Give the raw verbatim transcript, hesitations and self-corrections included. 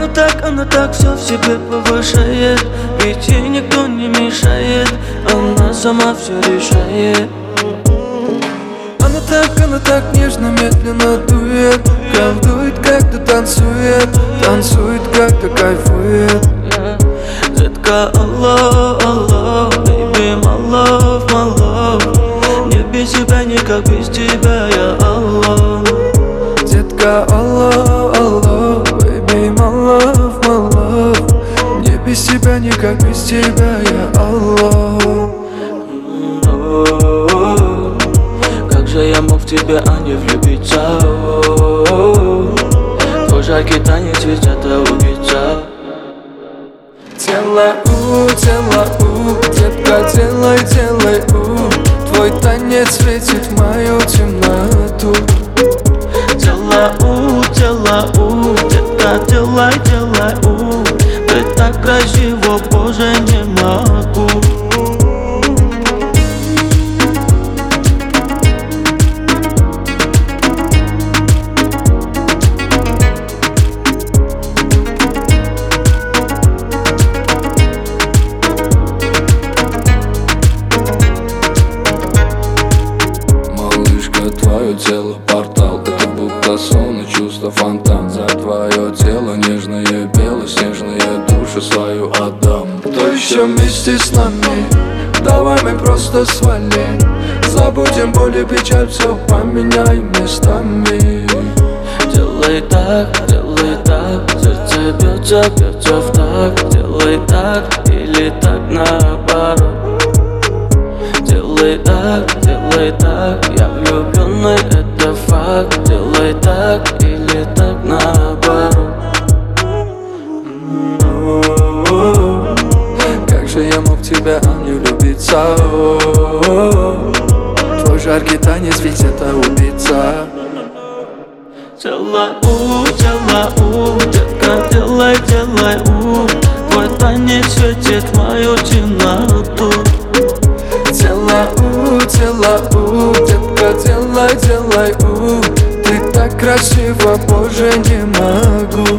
так, она так все в себе повышает, ведь ей никто не мешает, она сама все решает. Она так, она так нежно, медленно дует, колдует, как-то танцует, танцует, как-то кайфует. Детка, алло, алло, baby, my love, my love. Не без тебя, никак без тебя, я алло. Детка, алло, алло, baby, my love, my love. Не без тебя, никак без тебя, я алло. Как же я мог в тебя, а не влюбиться? Твой жаркий танец, ведь это убийца. Делай, у, делай, у, детка, делай, делай, у. Твой танец светит мою темноту. Делай, у, делай, у, детка, делай, делай, у. Ты так красиво, боже, не могу. Твое тело портал, это будто сон и чувство фонтан. За твое тело нежное, белоснежные души свою отдам. Кто еще вместе с нами? Давай мы просто свалим. Забудем боль и печаль, все поменяем местами. Делай так, делай так, сердце бьется, бьется в такт. Делай так или так наоборот. Делай так, делай так, я влюбленный, это факт. Делай так или так наоборот. Как же я мог в тебя, а не влюбиться? Твой жаркий танец, ведь это убийца. Делай, у, делай, у, детка, делай, делай, у. Твой танец светит мою темноту. Делай, у, делай, у, детка, делай, делай, у. Ты так красива, боже, не могу.